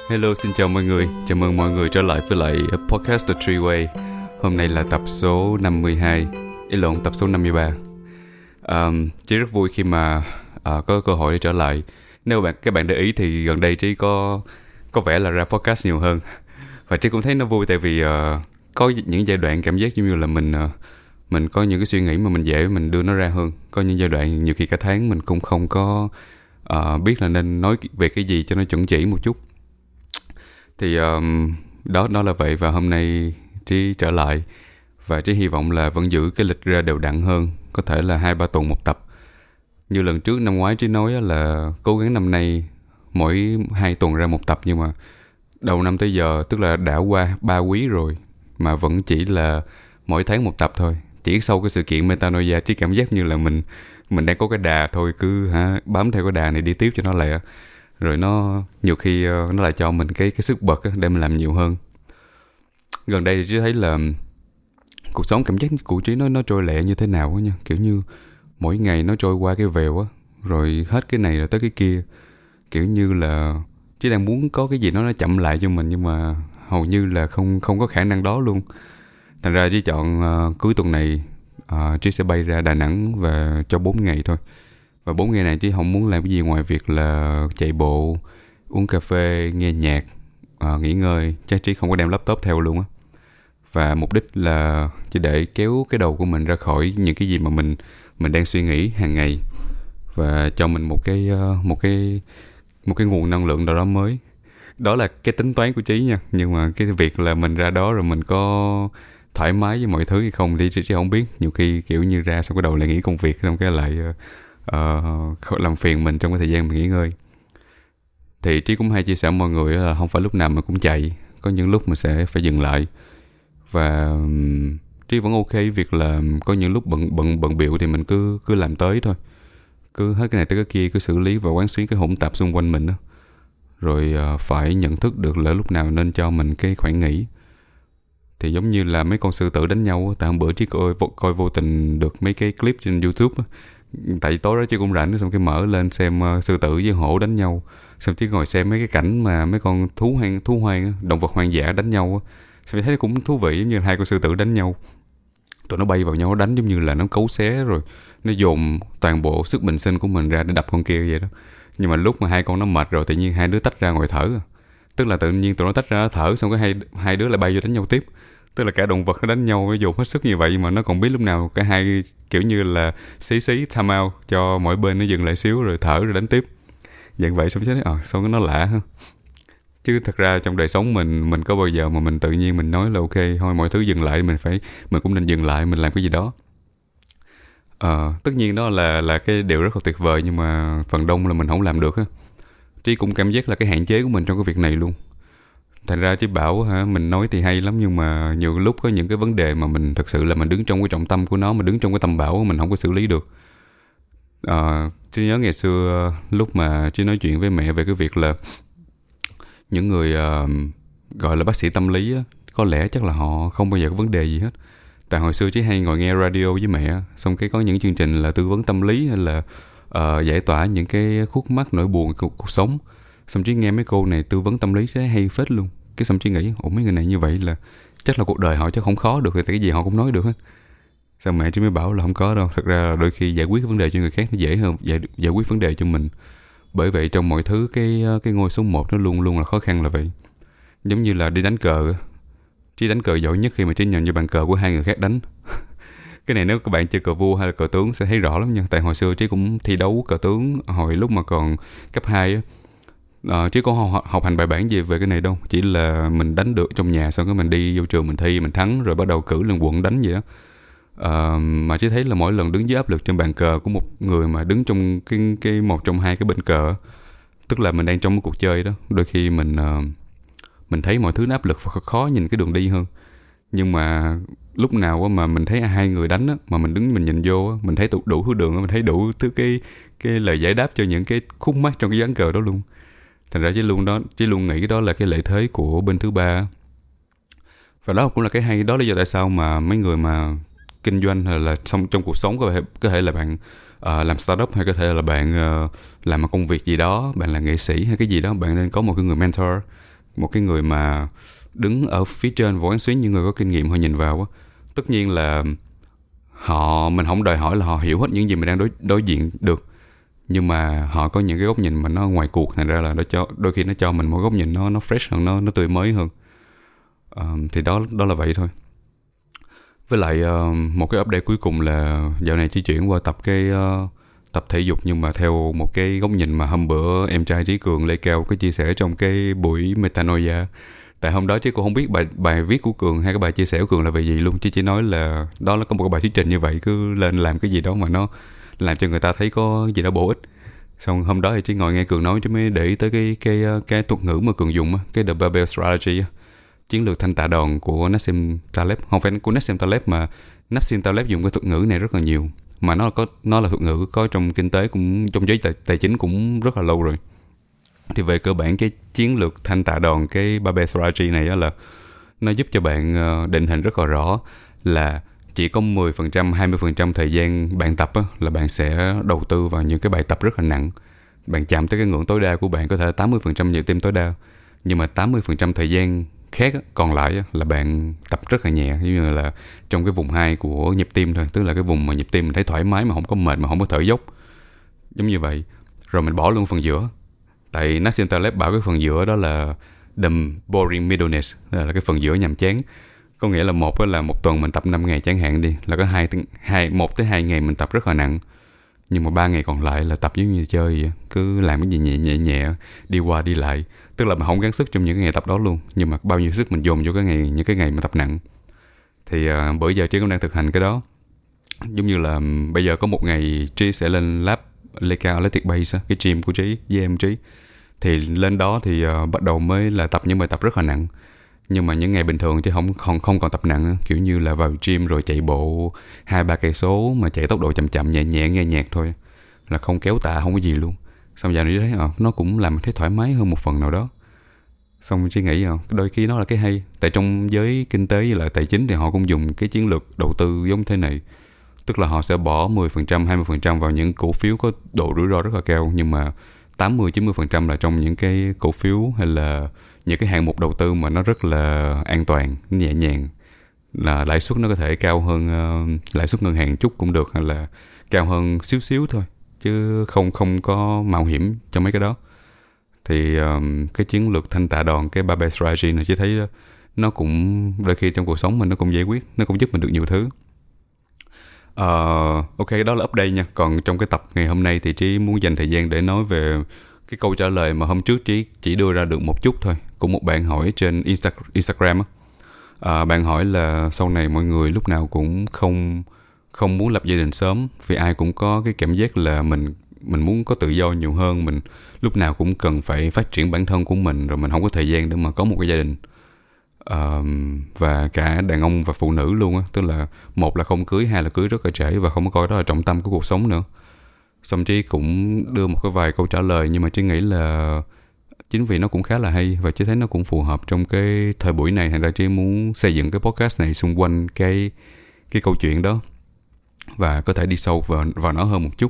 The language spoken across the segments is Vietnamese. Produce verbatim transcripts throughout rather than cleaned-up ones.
Hello, xin chào mọi người. Chào mừng mọi người trở lại với lại podcast The Three Way. Hôm nay là tập số năm mươi hai, ý lộn, tập số năm mươi ba. Um, Trí rất vui khi mà uh, có cơ hội để trở lại. Nếu bạn các bạn để ý thì gần đây Trí có có vẻ là ra podcast nhiều hơn. Và Trí cũng thấy nó vui tại vì uh, có những giai đoạn cảm giác giống như là mình uh, mình có những cái suy nghĩ mà mình dễ mình đưa nó ra hơn. Có những giai đoạn nhiều khi cả tháng mình cũng không có uh, biết là nên nói về cái gì cho nó chuẩn chỉ một chút. Thì um, đó đó là vậy. Và hôm nay Trí trở lại và Trí hy vọng là vẫn giữ cái lịch ra đều đặn hơn, có thể là hai ba tuần một tập. Như lần trước năm ngoái Trí nói là cố gắng năm nay mỗi hai tuần ra một tập, nhưng mà đầu năm tới giờ, tức là đã qua ba quý rồi mà vẫn chỉ là mỗi tháng một tập thôi. Chỉ sau cái sự kiện Metanoia, Trí cảm giác như là mình mình đang có cái đà thôi, cứ hả, bám theo cái đà này đi tiếp cho nó lẹ. Rồi nó nhiều khi nó lại cho mình cái cái sức bật để mình làm nhiều hơn. Gần đây thì Trí thấy là cuộc sống cảm giác của Trí nó nó trôi lẹ như thế nào á nha, kiểu như mỗi ngày nó trôi qua cái vèo á, rồi hết cái này rồi tới cái kia. Kiểu như là Trí đang muốn có cái gì đó nó chậm lại cho mình, nhưng mà hầu như là không không có khả năng đó luôn. Thành ra Trí chọn uh, cuối tuần này uh, Trí sẽ bay ra Đà Nẵng và cho bốn ngày thôi. Và bốn ngày này Trí không muốn làm cái gì ngoài việc là chạy bộ, uống cà phê, nghe nhạc, uh, nghỉ ngơi. Chắc Trí không có đem laptop theo luôn á. Và mục đích là chỉ để kéo cái đầu của mình ra khỏi những cái gì mà mình mình đang suy nghĩ hàng ngày, và cho mình một cái uh, một cái một cái nguồn năng lượng nào đó mới. Đó là cái tính toán của Trí nha. Nhưng mà cái việc là mình ra đó rồi mình có thoải mái với mọi thứ hay không thì Trí không biết. Nhiều khi kiểu như ra xong cái đầu lại nghĩ công việc, xong cái lại uh, làm phiền mình trong cái thời gian mình nghỉ ngơi. Thì Trí cũng hay chia sẻ với mọi người là không phải lúc nào mình cũng chạy, có những lúc mình sẽ phải dừng lại. Và um, Trí vẫn ok với việc là có những lúc bận bận bận bịu thì mình cứ cứ làm tới thôi, cứ hết cái này tới cái kia, cứ xử lý và quán xuyến cái hỗn tạp xung quanh mình đó. Rồi uh, phải nhận thức được là lúc nào nên cho mình cái khoảng nghỉ. Thì giống như là mấy con sư tử đánh nhau. Tại hôm bữa Trí coi, coi vô tình được mấy cái clip trên YouTube. Tại tối đó Trí cũng rảnh, xong cái mở lên xem uh, sư tử với hổ đánh nhau. Xong Trí ngồi xem mấy cái cảnh mà mấy con thú hoang, thú hoang động vật hoang dã đánh nhau. Xong thấy cũng thú vị, giống như hai con sư tử đánh nhau. Tụi nó bay vào nhau đánh giống như là nó cấu xé, rồi nó dồn toàn bộ sức bình sinh của mình ra để đập con kia vậy đó. Nhưng mà lúc mà hai con nó mệt rồi, tự nhiên hai đứa tách ra ngồi thở. Tức là tự nhiên tụi nó tách ra nó thở, xong cái hai, hai đứa lại bay vô đánh nhau tiếp. Tức là cả động vật nó đánh nhau, nó dồn hết sức như vậy mà nó còn biết lúc nào cả hai kiểu như là xí xí time out cho mỗi bên nó dừng lại xíu rồi thở rồi đánh tiếp. Dạng vậy. Xong chứ ờ, sao cái nó lạ ha. Chứ thật ra trong đời sống mình mình có bao giờ mà mình tự nhiên mình nói là ok thôi mọi thứ dừng lại, mình phải mình cũng nên dừng lại, mình làm cái gì đó. Ờ, tất nhiên đó là là cái điều rất là tuyệt vời, nhưng mà phần đông là mình không làm được á. Trí cũng cảm giác là cái hạn chế của mình trong cái việc này luôn. Thành ra Trí bảo hả, mình nói thì hay lắm, nhưng mà nhiều lúc có những cái vấn đề mà mình thật sự là mình đứng trong cái trọng tâm của nó, mình đứng trong cái tầm bão, mình không có xử lý được. Ờ, Trí nhớ ngày xưa lúc mà Trí nói chuyện với mẹ về cái việc là những người uh, gọi là bác sĩ tâm lý á, có lẽ chắc là họ không bao giờ có vấn đề gì hết. Tại hồi xưa Trí hay ngồi nghe radio với mẹ, xong cái có những chương trình là tư vấn tâm lý hay là uh, giải tỏa những cái khúc mắc nỗi buồn của cuộc sống. Xong Trí nghe mấy cô này tư vấn tâm lý sẽ hay phết luôn. Cái xong Trí nghĩ ủa mấy người này như vậy là chắc là cuộc đời họ chắc không khó được, thì cái gì họ cũng nói được hết. Xong mẹ Trí mới bảo là không có đâu. Thật ra là đôi khi giải quyết vấn đề cho người khác nó dễ hơn giải, giải quyết vấn đề cho mình. Bởi vậy trong mọi thứ cái cái ngôi số một nó luôn luôn là khó khăn là vậy. Giống như là đi đánh cờ, Trí đánh cờ giỏi nhất khi mà Trí nhận vô bàn cờ của hai người khác đánh. Cái này nếu các bạn chơi cờ vua hay là cờ tướng sẽ thấy rõ lắm nha. Tại hồi xưa Trí cũng thi đấu cờ tướng hồi lúc mà còn cấp hai á. À, Trí có học, học hành bài bản gì về cái này đâu. Chỉ là mình đánh được trong nhà, xong cái mình đi vô trường mình thi, mình thắng rồi bắt đầu cử lên quận đánh vậy đó. À, mà Trí thấy là mỗi lần đứng dưới áp lực trên bàn cờ của một người mà đứng trong cái, cái một trong hai cái bên cờ, tức là mình đang trong một cuộc chơi đó, đôi khi mình uh, mình thấy mọi thứ nó áp lực và khó nhìn cái đường đi hơn. Nhưng mà lúc nào mà mình thấy hai người đánh á, mà mình đứng mình nhìn vô á, mình thấy đủ, đủ thứ đường, mình thấy đủ thứ cái cái lời giải đáp cho những cái khúc mắc trong cái ván cờ đó luôn. Thành ra Chí luôn đó, Chí luôn nghĩ cái đó là cái lợi thế của bên thứ ba. Và đó cũng là cái hay, đó là lý do tại sao mà mấy người mà kinh doanh hay là trong, trong cuộc sống có thể, có thể là bạn uh, làm startup, hay có thể là bạn uh, làm một công việc gì đó, bạn là nghệ sĩ hay cái gì đó, bạn nên có một cái người mentor. một cái người mà đứng ở phía trên vỗ án xuyến, những người có kinh nghiệm họ nhìn vào á, tất nhiên là họ mình không đòi hỏi là họ hiểu hết những gì mình đang đối đối diện được, nhưng mà họ có những cái góc nhìn mà nó ngoài cuộc, thành ra là nó cho đôi khi nó cho mình một góc nhìn nó nó fresh hơn, nó nó tươi mới hơn. Uh, thì đó đó là vậy thôi. Với lại uh, một cái update cuối cùng là dạo này chỉ chuyển qua tập cái uh, tập thể dục, nhưng mà theo một cái góc nhìn mà hôm bữa em trai Trí Cường Lê Cao có chia sẻ trong cái buổi Metanoia. Tại hôm đó Trí cũng không biết bài bài viết của Cường hay cái bài chia sẻ của Cường là về gì luôn, Trí chỉ nói là đó là có một cái bài thuyết trình như vậy, cứ lên làm cái gì đó mà nó làm cho người ta thấy có gì đó bổ ích. Xong hôm đó thì Trí ngồi nghe Cường nói, chứ mới để ý tới cái cái cái thuật ngữ mà Cường dùng, cái The Barbell Strategy, chiến lược thanh tạ đòn của Nassim Taleb. Không phải của Nassim Taleb mà Nassim Taleb dùng cái thuật ngữ này rất là nhiều, mà nó có nó là thuật ngữ có trong kinh tế, cũng trong giới tài, tài chính cũng rất là lâu rồi. Thì về cơ bản cái chiến lược thanh tạ đòn, cái Barbell Strategy này là nó giúp cho bạn định hình rất là rõ là chỉ có mười phần trăm, hai mươi phần trăm thời gian bạn tập á, là bạn sẽ đầu tư vào những cái bài tập rất là nặng. Bạn chạm tới cái ngưỡng tối đa của bạn có thể là tám mươi phần trăm nhịp tim tối đa, nhưng mà tám mươi phần trăm thời gian khác á, còn lại á, là bạn tập rất là nhẹ, như là trong cái vùng hai của nhịp tim thôi, tức là cái vùng mà nhịp tim mình thấy thoải mái mà không có mệt, mà không có thở dốc, giống như vậy. Rồi mình bỏ luôn phần giữa, tại Nassim Taleb bảo cái phần giữa đó là the boring middleness, là cái phần giữa nhàm chán. Có nghĩa là một là một tuần mình tập năm ngày chẳng hạn đi, là có hai, hai một tới hai ngày mình tập rất là nặng, nhưng mà ba ngày còn lại là tập giống như chơi vậy, cứ làm cái gì nhẹ nhẹ nhẹ đi qua đi lại, tức là mình không gắng sức trong những cái ngày tập đó luôn, nhưng mà bao nhiêu sức mình dồn vô cái ngày những cái ngày mà tập nặng. Thì uh, bữa giờ Trí cũng đang thực hành cái đó, giống như là bây giờ có một ngày Trí sẽ lên lab Lê Cao Athletic Base, cái gym của Trí với em Trí, thì lên đó thì uh, bắt đầu mới là tập những bài tập rất là nặng. Nhưng mà những ngày bình thường thì không không không còn tập nặng, kiểu như là vào gym rồi chạy bộ hai ba cây số mà chạy tốc độ chậm chậm nhẹ nhẹ nghe nhạc thôi, là không kéo tạ, không có gì luôn. Xong giờ này thấy à, nó cũng làm thấy thoải mái hơn một phần nào đó. Xong chỉ nghĩ à, đôi khi nó là cái hay, tại trong giới kinh tế với lại tài chính thì họ cũng dùng cái chiến lược đầu tư giống thế này, tức là họ sẽ bỏ mười phần trăm, hai mươi phần trăm vào những cổ phiếu có độ rủi ro rất là cao, nhưng mà tám mươi chín mươi phần trăm là trong những cái cổ phiếu hay là những cái hạng mục đầu tư mà nó rất là an toàn, nhẹ nhàng, là lãi suất nó có thể cao hơn uh, lãi suất ngân hàng chút cũng được, hay là cao hơn xíu xíu thôi, chứ không không có mạo hiểm cho mấy cái đó. Thì um, cái chiến lược thanh tạ đòn, cái Barbell Strategy này chỉ thấy đó, nó cũng đôi khi trong cuộc sống mình nó cũng giải quyết, nó cũng giúp mình được nhiều thứ. Uh, ok, đó là update nha. Còn trong cái tập ngày hôm nay thì Trí muốn dành thời gian để nói về cái câu trả lời mà hôm trước Trí chỉ đưa ra được một chút thôi, của một bạn hỏi trên Insta- Instagram á. À, bạn hỏi là sau này mọi người lúc nào cũng không không muốn lập gia đình sớm, vì ai cũng có cái cảm giác là mình mình muốn có tự do nhiều hơn, mình lúc nào cũng cần phải phát triển bản thân của mình, rồi mình không có thời gian để mà có một cái gia đình. À, và cả đàn ông và phụ nữ luôn á, tức là một là không cưới, hai là cưới rất là trễ và không có coi đó là trọng tâm của cuộc sống nữa. Xong Trí cũng đưa một cái vài câu trả lời, nhưng mà Trí nghĩ là chính vì nó cũng khá là hay và Trí thấy nó cũng phù hợp trong cái thời buổi này, thành ra Trí muốn xây dựng cái podcast này xung quanh cái cái câu chuyện đó và có thể đi sâu vào, vào nó hơn một chút.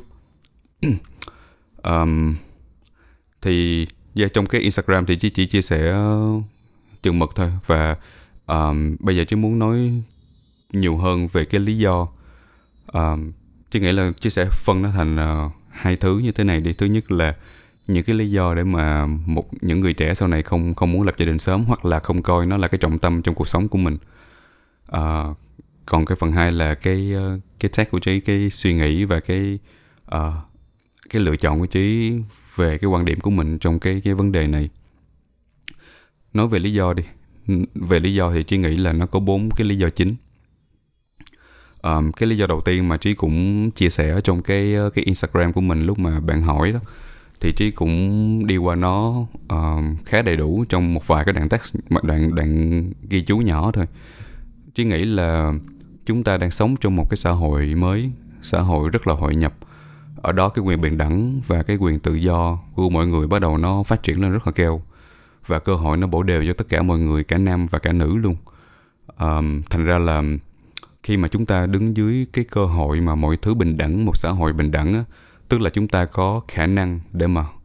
um, thì yeah, trong cái Instagram thì Trí chỉ chia sẻ chừng mực thôi, và um, bây giờ Trí muốn nói nhiều hơn về cái lý do. um, Chị nghĩ là Chị sẽ phân nó thành uh, hai thứ như thế này đi. Thứ nhất là những cái lý do để mà một những người trẻ sau này không không muốn lập gia đình sớm, hoặc là không coi nó là cái trọng tâm trong cuộc sống của mình. Uh, còn cái phần hai là cái uh, cái take của Trí, cái suy nghĩ và cái uh, cái lựa chọn của Trí về cái quan điểm của mình trong cái cái vấn đề này. Nói về lý do đi. Về lý do thì Trí nghĩ là nó có bốn cái lý do chính. Um, cái lý do đầu tiên mà Trí cũng chia sẻ trong cái cái Instagram của mình lúc mà bạn hỏi đó, thì Trí cũng đi qua nó um, khá đầy đủ trong một vài cái đoạn text, đoạn đoạn ghi chú nhỏ thôi. Trí nghĩ là chúng ta đang sống trong một cái xã hội mới, xã hội rất là hội nhập. Ở đó cái quyền bình đẳng và cái quyền tự do của mọi người bắt đầu nó phát triển lên rất là cao, và cơ hội nó bổ đều cho tất cả mọi người, cả nam và cả nữ luôn. Um, thành ra là khi mà chúng ta đứng dưới cái cơ hội mà mọi thứ bình đẳng, một xã hội bình đẳng á, tức là chúng ta có khả năng để mà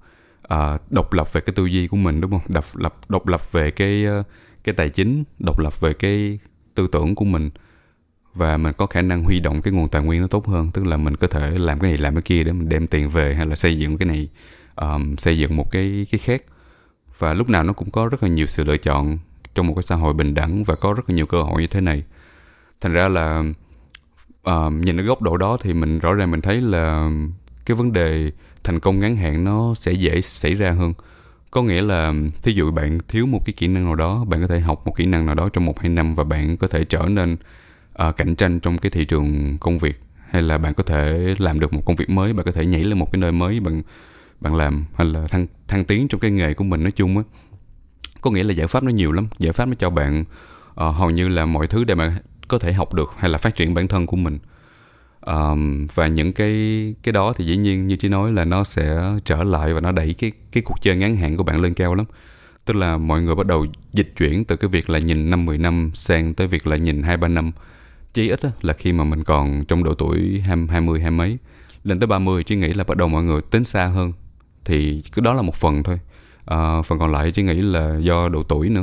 uh, độc lập về cái tư duy của mình, đúng không? Độc lập độc lập về cái uh, cái tài chính, độc lập về cái tư tưởng của mình, và mình có khả năng huy động cái nguồn tài nguyên nó tốt hơn. Tức là mình có thể làm cái này làm cái kia để mình đem tiền về, hay là xây dựng cái này, um, xây dựng một cái cái khác. Và lúc nào nó cũng có rất là nhiều sự lựa chọn trong một cái xã hội bình đẳng, và có rất là nhiều cơ hội như thế này. Thành ra là uh, nhìn ở góc độ đó thì mình rõ ràng mình thấy là cái vấn đề thành công ngắn hạn nó sẽ dễ xảy ra hơn. Có nghĩa là thí dụ bạn thiếu một cái kỹ năng nào đó, bạn có thể học một kỹ năng nào đó trong một hai năm và bạn có thể trở nên uh, cạnh tranh trong cái thị trường công việc, hay là bạn có thể làm được một công việc mới, bạn có thể nhảy lên một cái nơi mới bạn bạn làm, hay là thăng thăng tiến trong cái nghề của mình nói chung á. Có nghĩa là giải pháp nó nhiều lắm, giải pháp nó cho bạn uh, hầu như là mọi thứ để bạn có thể học được hay là phát triển bản thân của mình. Um, và những cái cái đó thì dĩ nhiên như chị nói là nó sẽ trở lại và nó đẩy cái cái cuộc chơi ngắn hạn của bạn lên cao lắm. Tức là mọi người bắt đầu dịch chuyển từ cái việc là nhìn năm mười năm sang tới việc là nhìn hai ba năm. Chí ít á, là khi mà mình còn trong độ tuổi hai mươi hai mấy lên tới ba mươi, chị nghĩ là bắt đầu mọi người tính xa hơn. Thì cái đó là một phần thôi. Uh, phần còn lại chị nghĩ là do độ tuổi nữa.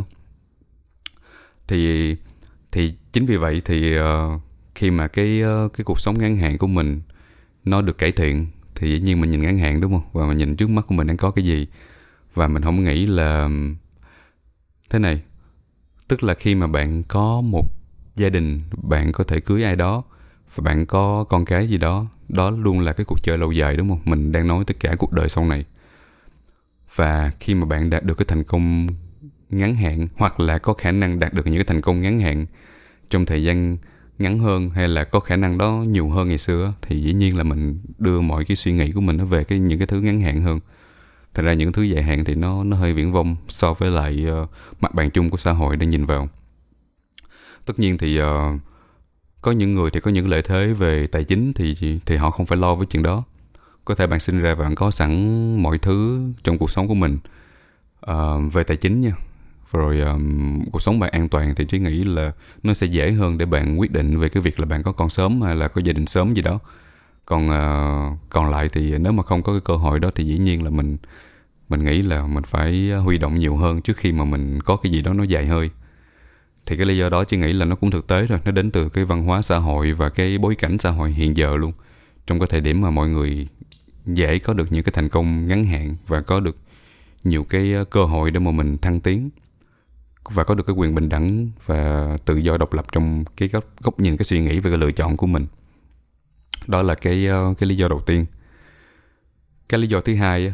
Thì thì chính vì vậy thì uh, khi mà cái uh, cái cuộc sống ngắn hạn của mình nó được cải thiện thì dĩ nhiên mình nhìn ngắn hạn, đúng không? Và mình nhìn trước mắt của mình đang có cái gì, và mình không nghĩ là thế này. Tức là khi mà bạn có một gia đình, bạn có thể cưới ai đó và bạn có con cái gì đó, đó luôn là cái cuộc chơi lâu dài, đúng không? Mình đang nói tất cả cuộc đời sau này. Và khi mà bạn đạt được cái thành công ngắn hạn, hoặc là có khả năng đạt được những cái thành công ngắn hạn trong thời gian ngắn hơn, hay là có khả năng đó nhiều hơn ngày xưa, thì dĩ nhiên là mình đưa mọi cái suy nghĩ của mình nó về cái những cái thứ ngắn hạn hơn. Thành ra những thứ dài hạn thì nó nó hơi viển vông so với lại uh, mặt bằng chung của xã hội đang nhìn vào. Tất nhiên thì uh, có những người thì có những lợi thế về tài chính thì thì họ không phải lo với chuyện đó. Có thể bạn sinh ra và bạn có sẵn mọi thứ trong cuộc sống của mình uh, về tài chính nha. Rồi um, cuộc sống bạn an toàn thì Trí nghĩ là nó sẽ dễ hơn để bạn quyết định về cái việc là bạn có con sớm hay là có gia đình sớm gì đó. Còn uh, còn lại thì nếu mà không có cái cơ hội đó thì dĩ nhiên là mình mình nghĩ là mình phải huy động nhiều hơn trước khi mà mình có cái gì đó nó dài hơi. Thì cái lý do đó Trí nghĩ là nó cũng thực tế rồi, nó đến từ cái văn hóa xã hội và cái bối cảnh xã hội hiện giờ luôn. Trong cái thời điểm mà mọi người dễ có được những cái thành công ngắn hạn và có được nhiều cái cơ hội để mà mình thăng tiến và có được cái quyền bình đẳng và tự do độc lập trong cái góc, góc nhìn, cái suy nghĩ và cái lựa chọn của mình. Đó là cái cái lý do đầu tiên. Cái lý do thứ hai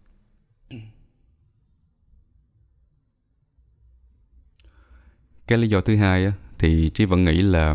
cái lý do thứ hai thì Trí vẫn nghĩ là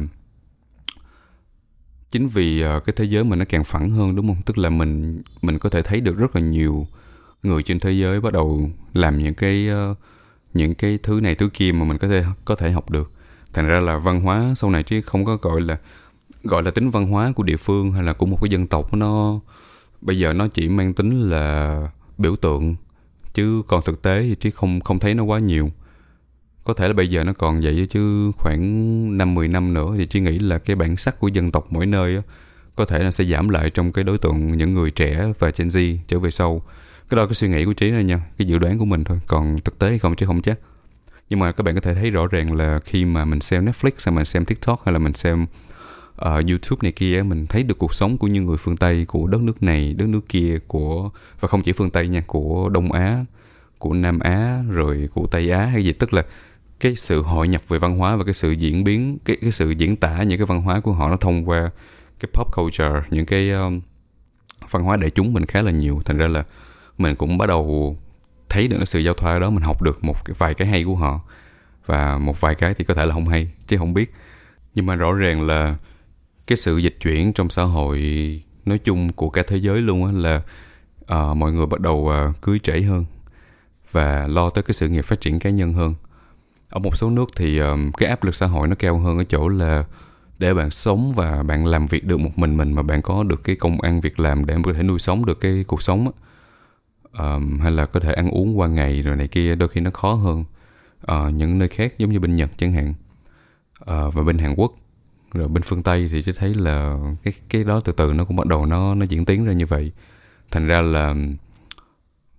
chính vì cái thế giới mình nó càng phẳng hơn, đúng không? Tức là mình mình có thể thấy được rất là nhiều người trên thế giới bắt đầu làm những cái những cái thứ này thứ kia mà mình có thể có thể học được. Thành ra là văn hóa sau này chứ không có gọi là gọi là tính văn hóa của địa phương hay là của một cái dân tộc, nó bây giờ nó chỉ mang tính là biểu tượng, chứ còn thực tế thì chứ không không thấy nó quá nhiều. Có thể là bây giờ nó còn vậy, chứ khoảng năm mười năm nữa thì Trí nghĩ là cái bản sắc của dân tộc mỗi nơi á, có thể là sẽ giảm lại trong cái đối tượng những người trẻ và Gen Z trở về sau. Cái đó là cái suy nghĩ của Trí này nha, cái dự đoán của mình thôi, còn thực tế hay không chứ không chắc. Nhưng mà các bạn có thể thấy rõ ràng là khi mà mình xem Netflix hay mình xem TikTok hay là mình xem uh, YouTube này kia, mình thấy được cuộc sống của những người phương Tây, của đất nước này, đất nước kia, của và không chỉ phương Tây nha, của Đông Á, của Nam Á, rồi của Tây Á hay gì. Tức là cái sự hội nhập về văn hóa và cái sự diễn biến, cái, cái sự diễn tả những cái văn hóa của họ nó thông qua cái pop culture, những cái um, văn hóa đại chúng mình khá là nhiều. Thành ra là mình cũng bắt đầu thấy được cái sự giao thoa đó, mình học được một cái, vài cái hay của họ và một vài cái thì có thể là không hay chứ không biết. Nhưng mà rõ ràng là cái sự dịch chuyển trong xã hội nói chung của cả thế giới luôn á, là uh, mọi người bắt đầu uh, cưới trễ hơn và lo tới cái sự nghiệp phát triển cá nhân hơn. Ở một số nước thì um, cái áp lực xã hội nó cao hơn ở chỗ là để bạn sống và bạn làm việc được một mình mình mà bạn có được cái công ăn việc làm để có thể nuôi sống được cái cuộc sống á. Um, hay là có thể ăn uống qua ngày rồi này kia, đôi khi nó khó hơn uh, những nơi khác giống như bên Nhật chẳng hạn, uh, và bên Hàn Quốc, rồi bên phương Tây thì chỉ thấy là cái cái đó từ từ nó cũng bắt đầu nó nó diễn tiến ra như vậy. Thành ra là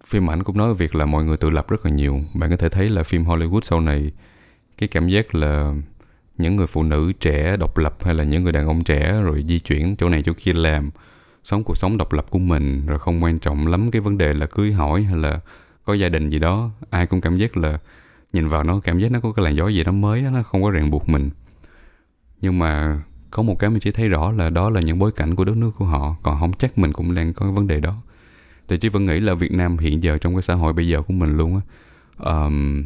phim ảnh cũng nói về việc là mọi người tự lập rất là nhiều. Bạn có thể thấy là phim Hollywood sau này, cái cảm giác là những người phụ nữ trẻ độc lập hay là những người đàn ông trẻ rồi di chuyển chỗ này chỗ kia làm, sống cuộc sống độc lập của mình, rồi không quan trọng lắm cái vấn đề là cưới hỏi hay là có gia đình gì đó. Ai cũng cảm giác là nhìn vào nó cảm giác nó có cái làn gió gì đó mới đó, nó không có ràng buộc mình. Nhưng mà có một cái mình chỉ thấy rõ là đó là những bối cảnh của đất nước của họ, còn không chắc mình cũng đang có cái vấn đề đó. Thì Trí vẫn nghĩ là Việt Nam hiện giờ trong cái xã hội bây giờ của mình luôn á, um,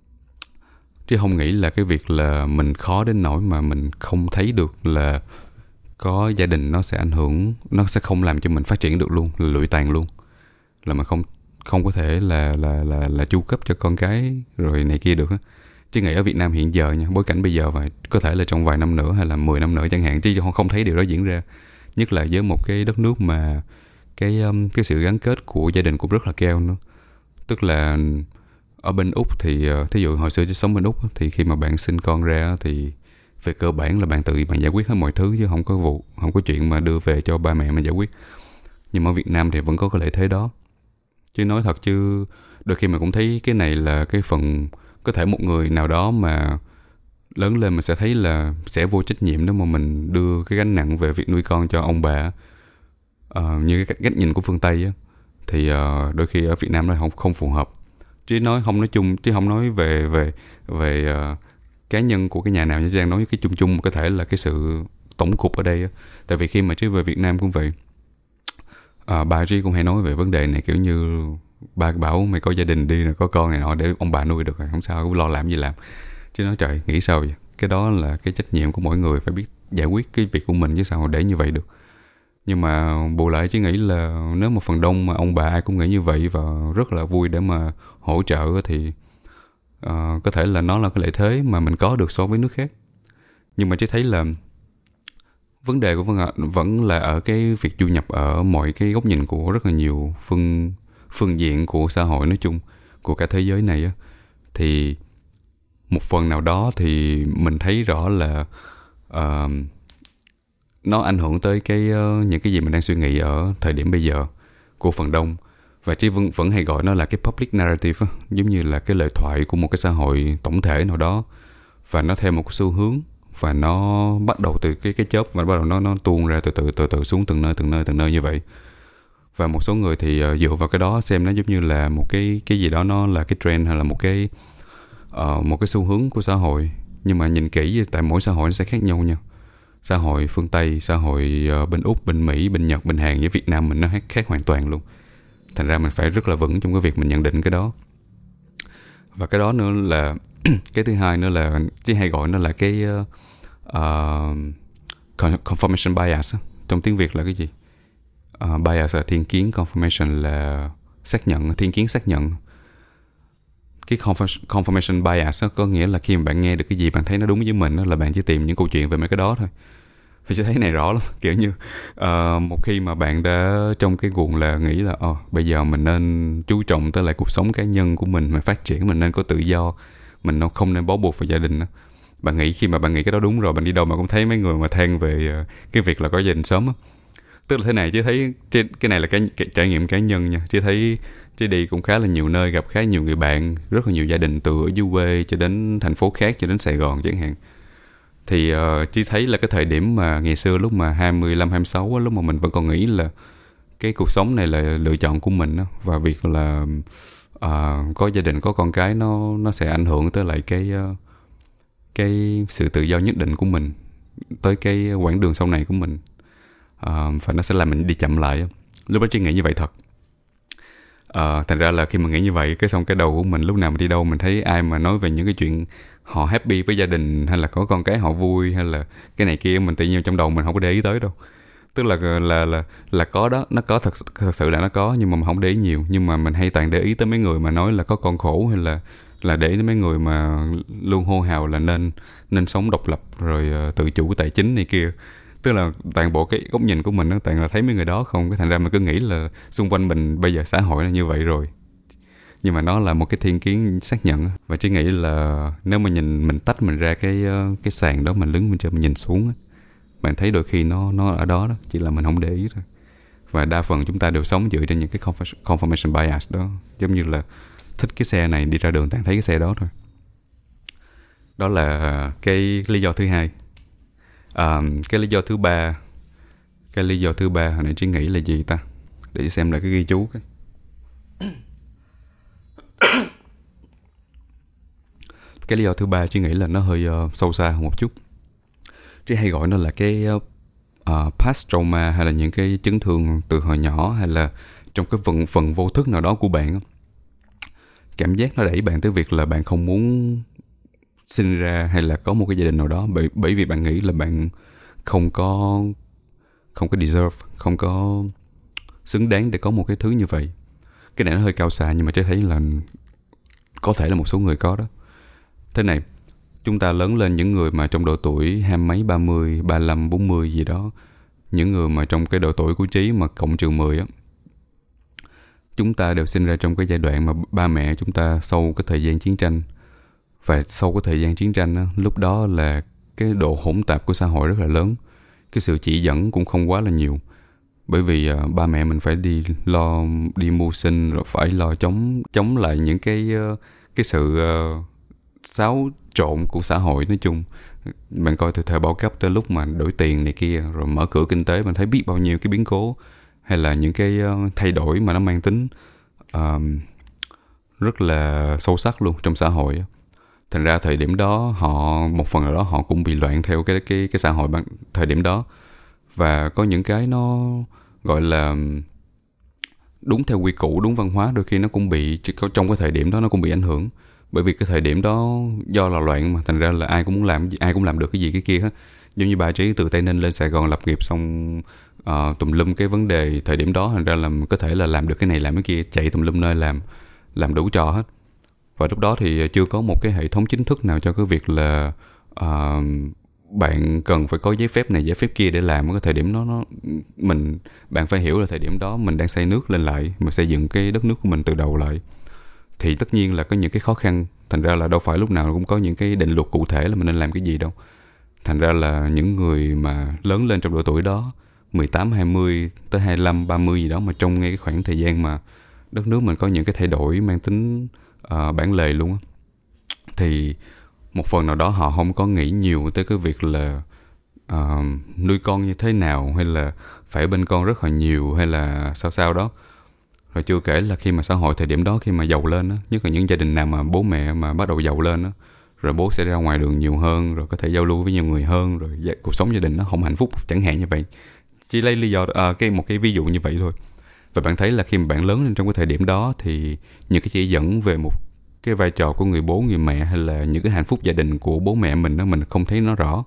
Trí không nghĩ là cái việc là mình khó đến nỗi mà mình không thấy được là có gia đình nó sẽ ảnh hưởng, nó sẽ không làm cho mình phát triển được luôn, là lụi tàn luôn, là mình không không có thể là là là là chu cấp cho con cái rồi này kia được á. Chứ nghĩ ở Việt Nam hiện giờ nha, bối cảnh bây giờ và có thể là trong vài năm nữa hay là mười năm nữa chẳng hạn, chứ không không thấy điều đó diễn ra. Nhất là với một cái đất nước mà cái um, cái sự gắn kết của gia đình cũng rất là cao nữa. Tức là ở bên Úc thì thí dụ hồi xưa sống bên Úc thì khi mà bạn sinh con ra thì về cơ bản là bạn tự bạn giải quyết hết mọi thứ, chứ không có vụ không có chuyện mà đưa về cho ba mẹ mình giải quyết. Nhưng mà ở Việt Nam thì vẫn có cái lợi thế đó. Chứ nói thật chứ đôi khi mình cũng thấy cái này là cái phần, có thể một người nào đó mà lớn lên mình sẽ thấy là sẽ vô trách nhiệm nếu mà mình đưa cái gánh nặng về việc nuôi con cho ông bà. Uh, như cái cách nhìn của phương Tây á, thì uh, đôi khi ở Việt Nam nó không không phù hợp. Chứ nói không nói chung, chứ không nói về về về uh, cá nhân của cái nhà nào, chứ đang nói cái chung chung có thể là cái sự tổng cục ở đây á. Tại vì khi mà Trí về Việt Nam cũng vậy, uh, bà Trí cũng hay nói về vấn đề này, kiểu như ba bảo mày có gia đình đi rồi, có con này nọ để ông bà nuôi được rồi, không sao, cứ lo làm gì làm. Chứ nói trời, nghĩ sao vậy? Cái đó là cái trách nhiệm của mỗi người phải biết giải quyết cái việc của mình, chứ sao để như vậy được. Nhưng mà bù lại chỉ nghĩ là nếu mà phần đông mà ông bà ai cũng nghĩ như vậy và rất là vui để mà hỗ trợ thì uh, có thể là nó là cái lợi thế mà mình có được so với nước khác. Nhưng mà chỉ thấy là vấn đề của vẫn, vẫn là ở cái việc du nhập ở mọi cái góc nhìn của rất là nhiều phương, phương diện của xã hội nói chung, của cả thế giới này á. Thì một phần nào đó thì mình thấy rõ là uh, nó ảnh hưởng tới cái uh, những cái gì mình đang suy nghĩ ở thời điểm bây giờ của phần đông. Và Trí vẫn, vẫn hay gọi nó là cái public narrative á, giống như là cái lời thoại của một cái xã hội tổng thể nào đó. Và nó theo một cái xu hướng, và nó bắt đầu từ cái cái chớp và bắt đầu nó nó tuôn ra từ từ từ từ xuống từng nơi từng nơi từng nơi như vậy. Và một số người thì uh, dựa vào cái đó xem nó giống như là một cái cái gì đó, nó là cái trend hay là một cái uh, một cái xu hướng của xã hội. Nhưng mà nhìn kỹ tại mỗi xã hội nó sẽ khác nhau nha. Xã hội phương Tây, xã hội uh, bên Úc, bên Mỹ, bên Nhật, bên Hàn với Việt Nam mình nó khác, khác hoàn toàn luôn. Thành ra mình phải rất là vững trong cái việc mình nhận định cái đó. Và cái đó nữa là cái thứ hai nữa là chứ hay gọi nó là cái uh, uh, confirmation bias. Trong tiếng Việt là cái gì? Uh, bias là thiên kiến, confirmation là xác nhận, thiên kiến xác nhận. Cái confirmation bias có nghĩa là khi mà bạn nghe được cái gì bạn thấy nó đúng với mình là bạn chỉ tìm những câu chuyện về mấy cái đó thôi. Vì sẽ thấy này rõ lắm, kiểu như uh, một khi mà bạn đã trong cái guồng là nghĩ là oh, bây giờ mình nên chú trọng tới lại cuộc sống cá nhân của mình, mình phát triển, mình nên có tự do, mình không nên bó buộc vào gia đình đó. Bạn nghĩ khi mà bạn nghĩ cái đó đúng rồi, bạn đi đâu mà cũng thấy mấy người mà than về uh, cái việc là có gia đình sớm á. Tức là thế này, chứ thấy cái này là cái, cái trải nghiệm cá nhân nha. Chứ thấy chứ đi cũng khá là nhiều nơi, gặp khá nhiều người bạn, rất là nhiều gia đình từ ở dưới quê cho đến thành phố khác, cho đến Sài Gòn chẳng hạn. Thì uh, chỉ thấy là cái thời điểm mà ngày xưa lúc mà hai mươi lăm, hai mươi sáu á, lúc mà mình vẫn còn nghĩ là cái cuộc sống này là lựa chọn của mình á, và việc là uh, có gia đình, có con cái nó nó sẽ ảnh hưởng tới lại cái uh, cái sự tự do nhất định của mình, tới cái quãng đường sau này của mình, uh, và nó sẽ làm mình đi chậm lại á. Lúc đó chỉ nghĩ như vậy thật. Uh, thành ra là khi mà nghĩ như vậy, cái xong cái đầu của mình lúc nào mình đi đâu mình thấy ai mà nói về những cái chuyện họ happy với gia đình hay là có con cái họ vui hay là cái này kia, mình tự nhiên trong đầu mình không có để ý tới đâu. Tức là là là là có đó, nó có thật, thật sự là nó có, nhưng mà mình không để ý nhiều. Nhưng mà mình hay toàn để ý tới mấy người mà nói là có con khổ, hay là là để ý tới mấy người mà luôn hô hào là nên nên sống độc lập rồi uh, tự chủ tài chính này kia. Tức là toàn bộ cái góc nhìn của mình nó toàn là thấy mấy người đó không. Cái thành ra mình cứ nghĩ là xung quanh mình bây giờ xã hội là như vậy rồi. Nhưng mà nó là một cái thiên kiến xác nhận. Và chỉ nghĩ là nếu mà nhìn mình tách mình ra cái cái sàn đó, mình đứng bên trên mình nhìn xuống, bạn thấy đôi khi nó nó ở đó đó, chỉ là mình không để ý thôi. Và đa phần chúng ta đều sống dựa trên những cái confirmation bias đó. Giống như là thích cái xe này, đi ra đường toàn thấy cái xe đó thôi. Đó là cái lý do thứ hai. À, cái lý do thứ ba Cái lý do thứ ba hồi nãy Trí nghĩ là gì ta? Để xem lại cái ghi chú cái. Cái lý do thứ ba Trí nghĩ là nó hơi uh, sâu xa hơn một chút. Trí hay gọi nó là cái uh, past trauma, hay là những cái chấn thương từ hồi nhỏ, hay là trong cái phần, phần vô thức nào đó của bạn. Cảm giác nó đẩy bạn tới việc là bạn không muốn sinh ra hay là có một cái gia đình nào đó, bởi, bởi vì bạn nghĩ là bạn không có không có deserve, không có xứng đáng để có một cái thứ như vậy. Cái này nó hơi cao xa, nhưng mà Trí thấy là có thể là một số người có đó. Thế này, chúng ta lớn lên, những người mà trong độ tuổi hai mấy, ba mươi, ba mươi lăm, bốn mươi gì đó, những người mà trong cái độ tuổi của Trí mà cộng trừ mười á, chúng ta đều sinh ra trong cái giai đoạn mà ba mẹ chúng ta sau cái thời gian chiến tranh. Và sau cái thời gian chiến tranh á, lúc đó là cái độ hỗn tạp của xã hội rất là lớn. Cái sự chỉ dẫn cũng không quá là nhiều. Bởi vì uh, ba mẹ mình phải đi lo, đi mưu sinh, rồi phải lo chống chống lại những cái uh, cái sự uh, xáo trộn của xã hội nói chung. Bạn coi từ thời bao cấp tới lúc mà đổi tiền này kia, rồi mở cửa kinh tế, mình thấy biết bao nhiêu cái biến cố, hay là những cái uh, thay đổi mà nó mang tính uh, rất là sâu sắc luôn trong xã hội. Thành ra thời điểm đó họ, một phần nào đó họ cũng bị loạn theo cái cái cái xã hội bằng thời điểm đó. Và có những cái nó gọi là đúng theo quy củ, đúng văn hóa, đôi khi nó cũng bị, trong cái thời điểm đó nó cũng bị ảnh hưởng. Bởi vì cái thời điểm đó do là loạn mà, thành ra là ai cũng muốn làm, ai cũng làm được cái gì cái kia hết. Giống như bà Trí từ Tây Ninh lên Sài Gòn lập nghiệp xong, uh, tùm lum cái vấn đề thời điểm đó, thành ra là có thể là làm được cái này làm cái kia, chạy tùm lum nơi làm, làm đủ trò hết. Và lúc đó thì chưa có một cái hệ thống chính thức nào cho cái việc là uh, bạn cần phải có giấy phép này, giấy phép kia để làm. Cái thời điểm đó nó, mình, bạn phải hiểu là thời điểm đó mình đang xây nước lên lại, mình xây dựng cái đất nước của mình từ đầu lại. Thì tất nhiên là có những cái khó khăn. Thành ra là đâu phải lúc nào cũng có những cái định luật cụ thể là mình nên làm cái gì đâu. Thành ra là những người mà lớn lên trong độ tuổi đó, mười tám, hai mươi tới hai mươi lăm, ba mươi gì đó, mà trong ngay cái khoảng thời gian mà đất nước mình có những cái thay đổi mang tính uh, bản lề luôn á, thì một phần nào đó họ không có nghĩ nhiều tới cái việc là uh, nuôi con như thế nào, hay là phải bên con rất là nhiều, hay là sao sao đó. Rồi chưa kể là khi mà xã hội thời điểm đó, khi mà giàu lên á, nhất là những gia đình nào mà bố mẹ mà bắt đầu giàu lên á, rồi bố sẽ ra ngoài đường nhiều hơn, rồi có thể giao lưu với nhiều người hơn, rồi cuộc sống gia đình nó không hạnh phúc chẳng hạn như vậy. Chỉ lấy lý do à, cái một cái ví dụ như vậy thôi. Và bạn thấy là khi mà bạn lớn lên trong cái thời điểm đó, thì những cái chỉ dẫn về một cái vai trò của người bố, người mẹ, hay là những cái hạnh phúc gia đình của bố mẹ mình đó, mình không thấy nó rõ.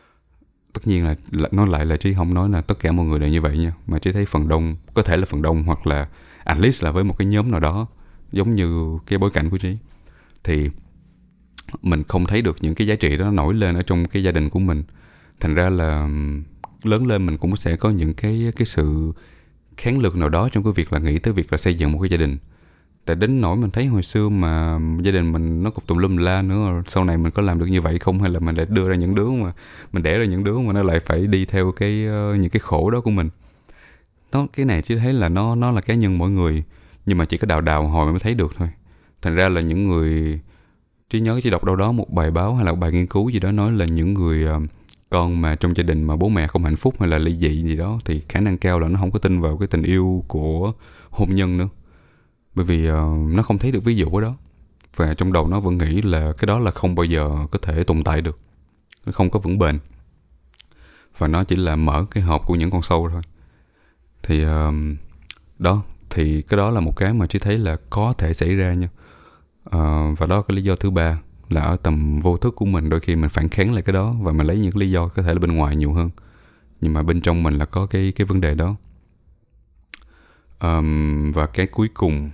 Tất nhiên là, là nó lại là Trí không nói là tất cả mọi người đều như vậy nha, mà Trí thấy phần đông, có thể là phần đông, hoặc là at least là với một cái nhóm nào đó giống như cái bối cảnh của Trí, thì mình không thấy được những cái giá trị đó nổi lên ở trong cái gia đình của mình. Thành ra là lớn lên mình cũng sẽ có những cái cái sự kháng lực nào đó trong cái việc là nghĩ tới việc là xây dựng một cái gia đình. Tại đến nỗi mình thấy hồi xưa mà gia đình mình nó cục tùm lum la nữa, sau này mình có làm được như vậy không, hay là mình lại đưa ra những đứa mà mình đẻ ra những đứa mà nó lại phải đi theo cái uh, những cái khổ đó của mình. Nó cái này chỉ thấy là nó nó là cá nhân mỗi người, nhưng mà chỉ có đào đào hồi mới thấy được thôi. Thành ra là những người, Trí nhớ chỉ đọc đâu đó một bài báo hay là một bài nghiên cứu gì đó nói là những người uh, con mà trong gia đình mà bố mẹ không hạnh phúc hay là ly dị gì đó, thì khả năng cao là nó không có tin vào cái tình yêu của hôn nhân nữa. Bởi vì uh, nó không thấy được ví dụ ở đó. Và trong đầu nó vẫn nghĩ là cái đó là không bao giờ có thể tồn tại được, nó không có vững bền, và nó chỉ là mở cái hộp của những con sâu thôi. Thì uh, đó, thì cái đó là một cái mà Trí thấy là có thể xảy ra nha. Uh, và đó cái lý do thứ ba là ở tầm vô thức của mình, đôi khi mình phản kháng lại cái đó và mình lấy những lý do có thể là bên ngoài nhiều hơn, nhưng mà bên trong mình là có cái cái vấn đề đó. Um, và cái cuối cùng,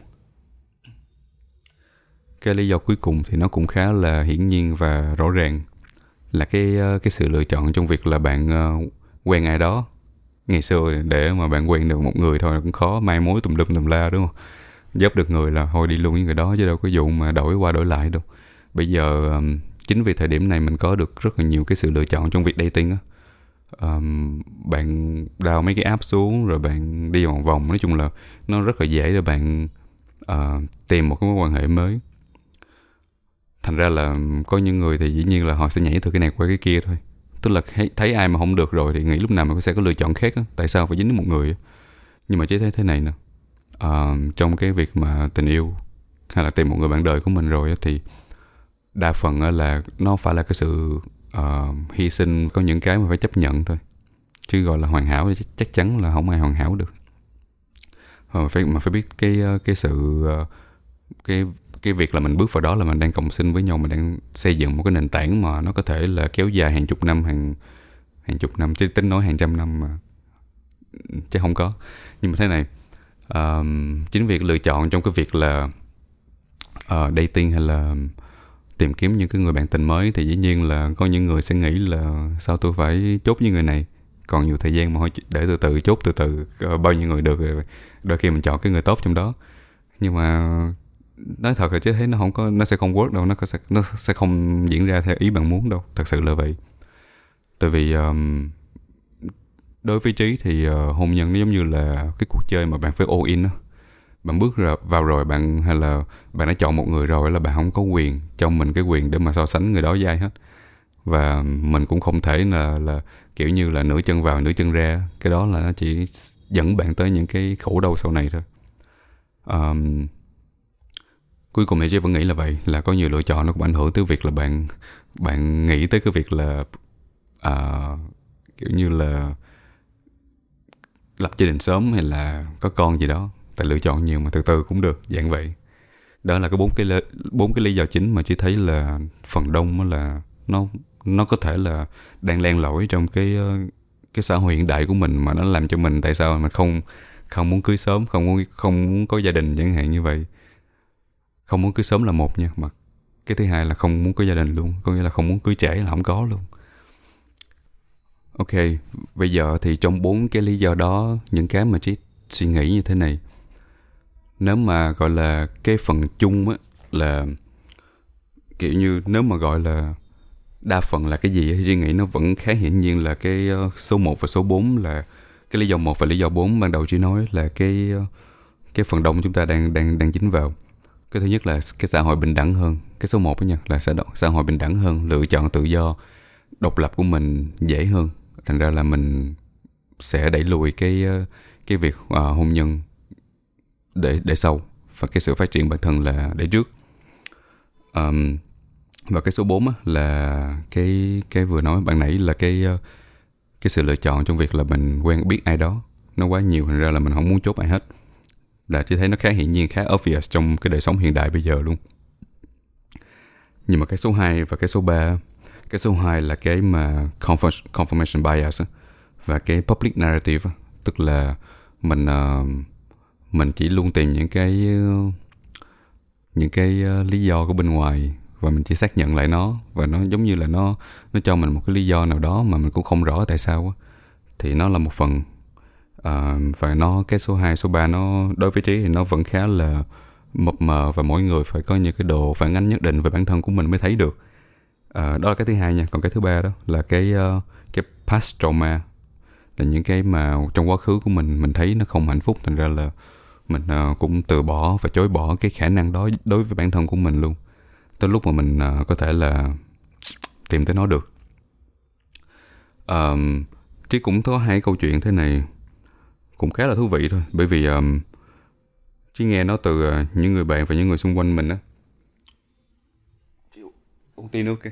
cái lý do cuối cùng thì nó cũng khá là hiển nhiên và rõ ràng, là cái cái sự lựa chọn trong việc là bạn uh, quen ai đó. Ngày xưa để mà bạn quen được một người thôi cũng khó, mai mối tùm lum tùm la đúng không? Dớp được người là thôi đi luôn với người đó, chứ đâu có vụ mà đổi qua đổi lại đâu. Bây giờ um, chính vì thời điểm này mình có được rất là nhiều cái sự lựa chọn trong việc dating á. um, bạn download mấy cái app xuống rồi bạn đi vòng vòng. Nói chung là nó rất là dễ để bạn uh, tìm một cái mối quan hệ mới. Thành ra là có những người thì dĩ nhiên là họ sẽ nhảy từ cái này qua cái kia thôi. Tức là thấy ai mà không được rồi thì nghĩ lúc nào mà sẽ có lựa chọn khác á. Tại sao phải dính đến một người? Nhưng mà chỉ thấy thế này nè, uh, trong cái việc mà tình yêu hay là tìm một người bạn đời của mình rồi á, thì đa phần là nó phải là cái sự uh, hy sinh, có những cái mà phải chấp nhận thôi. Chứ gọi là hoàn hảo thì chắc chắn là không ai hoàn hảo được. Mà phải mà phải biết cái cái sự cái cái việc là mình bước vào đó là mình đang cộng sinh với nhau, mình đang xây dựng một cái nền tảng mà nó có thể là kéo dài hàng chục năm, hàng hàng chục năm, chứ tính nói hàng trăm năm mà chứ không có. Nhưng mà thế này, uh, chính việc lựa chọn trong cái việc là uh, dating hay là tìm kiếm những cái người bạn tình mới thì dĩ nhiên là có những người sẽ nghĩ là sao tôi phải chốt với người này, còn nhiều thời gian mà để từ từ chốt từ từ bao nhiêu người được rồi đôi khi mình chọn cái người tốt trong đó. Nhưng mà nói thật là chứ thấy nó không có, nó sẽ không work đâu, nó sẽ nó sẽ không diễn ra theo ý bạn muốn đâu, thật sự là vậy. Tại vì um, đối với Trí thì uh, hôn nhân nó giống như là cái cuộc chơi mà bạn phải all in đó. Bạn bước vào rồi bạn hay là bạn đã chọn một người rồi là bạn không có quyền trong mình cái quyền để mà so sánh người đó với ai hết. Và mình cũng không thể là, là kiểu như là nửa chân vào nửa chân ra. Cái đó là nó chỉ dẫn bạn tới những cái khổ đau sau này thôi. um, Cuối cùng thì Jay vẫn nghĩ là vậy, là có nhiều lựa chọn nó cũng ảnh hưởng tới việc là bạn bạn nghĩ tới cái việc là uh, kiểu như là lập gia đình sớm hay là có con gì đó. Tại lựa chọn nhiều mà từ từ cũng được, dạng vậy. Đó là cái bốn cái bốn cái lý do chính mà Chí thấy là phần đông là nó nó có thể là đang len lỏi trong cái cái xã hội hiện đại của mình, mà nó làm cho mình tại sao mình không không muốn cưới sớm, không muốn không muốn có gia đình chẳng hạn như vậy. Không muốn cưới sớm là một nha, mà cái thứ hai là không muốn có gia đình luôn, có nghĩa là không muốn cưới trễ là không có luôn. Ok, bây giờ thì trong bốn cái lý do đó, những cái mà Chí suy nghĩ như thế này, nếu mà gọi là cái phần chung á, là kiểu như nếu mà gọi là đa phần là cái gì thì Duy nghĩ nó vẫn khá hiển nhiên là cái số một và số bốn, là cái lý do một và lý do bốn ban đầu Duy nói là cái cái phần đông chúng ta đang đang đang dính vào. Cái thứ nhất là cái xã hội bình đẳng hơn, cái số một đó nha, là xã, xã hội bình đẳng hơn, lựa chọn tự do, độc lập của mình dễ hơn. Thành ra là mình sẽ đẩy lùi cái cái việc uh, hôn nhân để để sau, và cái sự phát triển bản thân là để trước. Um, và cái số bốn á, là cái cái vừa nói ban nãy là cái cái sự lựa chọn trong việc là mình quen biết ai đó nó quá nhiều, thành ra là mình không muốn chốt ai hết. Là chỉ thấy nó khá hiển nhiên, khá obvious trong cái đời sống hiện đại bây giờ luôn. Nhưng mà cái số hai và cái số ba, cái số hai là cái mà confirmation bias á, và cái public narrative á, tức là mình uh, mình chỉ luôn tìm những cái những cái lý do của bên ngoài và mình chỉ xác nhận lại nó, và nó giống như là nó nó cho mình một cái lý do nào đó mà mình cũng không rõ tại sao á. Thì nó là một phần. Uh, và nó cái số hai, số ba nó đối với Trí thì nó vẫn khá là mập mờ, và mỗi người phải có những cái độ phản ánh nhất định về bản thân của mình mới thấy được. Uh, đó là cái thứ hai nha. Còn cái thứ ba đó là cái uh, cái past trauma, là những cái mà trong quá khứ của mình mình thấy nó không hạnh phúc, thành ra là mình uh, cũng từ bỏ và chối bỏ cái khả năng đó đối với bản thân của mình luôn, tới lúc mà mình uh, có thể là tìm tới nó được. Uh, Trí cũng có hai câu chuyện thế này cũng khá là thú vị thôi, bởi vì um, Chí nghe nó từ uh, những người bạn và những người xung quanh mình á. Uống tí nước kìa.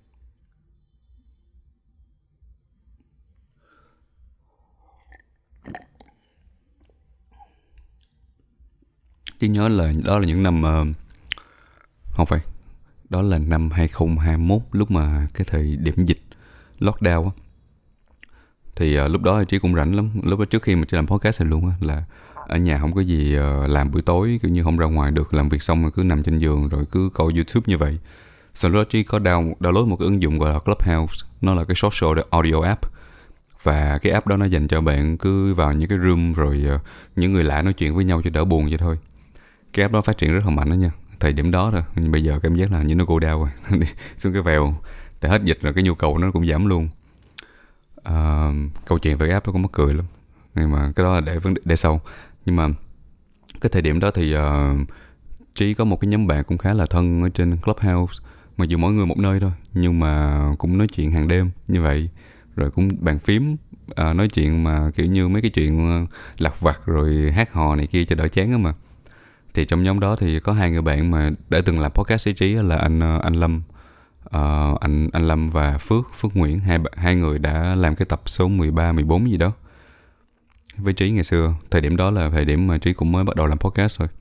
Chí nhớ là đó là những năm uh, không phải, đó là năm hai không hai mốt, lúc mà cái thời điểm dịch lockdown á. Thì uh, lúc đó Trí cũng rảnh lắm. Lúc đó trước khi mà Trí làm podcast này luôn á, là ở nhà không có gì uh, làm buổi tối, kiểu như không ra ngoài được, làm việc xong rồi cứ nằm trên giường rồi cứ coi YouTube như vậy. Sau đó Trí có down, download một cái ứng dụng gọi là Clubhouse. Nó là cái social audio app, và cái app đó nó dành cho bạn cứ vào những cái room rồi uh, những người lạ nói chuyện với nhau cho đỡ buồn vậy thôi. Cái app đó phát triển rất là mạnh đó nha, thời điểm đó rồi. Nhưng bây giờ cảm giác là như nó go down rồi. Đi xuống cái vèo, tại hết dịch rồi cái nhu cầu nó cũng giảm luôn. uh, câu chuyện về cái app nó cũng mắc cười lắm, nhưng mà cái đó là để vấn đề để sau. Nhưng mà cái thời điểm đó thì uh, Trí có một cái nhóm bạn cũng khá là thân ở trên Clubhouse, mặc dù mỗi người một nơi thôi, nhưng mà cũng nói chuyện hàng đêm như vậy, rồi cũng bàn phím, à, nói chuyện mà kiểu như mấy cái chuyện uh, lặt vặt rồi hát hò này kia cho đỡ chán á mà. Thì trong nhóm đó thì có hai người bạn mà đã từng làm podcast với Trí là anh uh, anh Lâm, uh, anh anh Lâm và Phước Phước Nguyễn, hai hai người đã làm cái tập số mười ba, mười bốn gì đó với Trí ngày xưa. Thời điểm đó là thời điểm mà Trí cũng mới bắt đầu làm podcast thôi.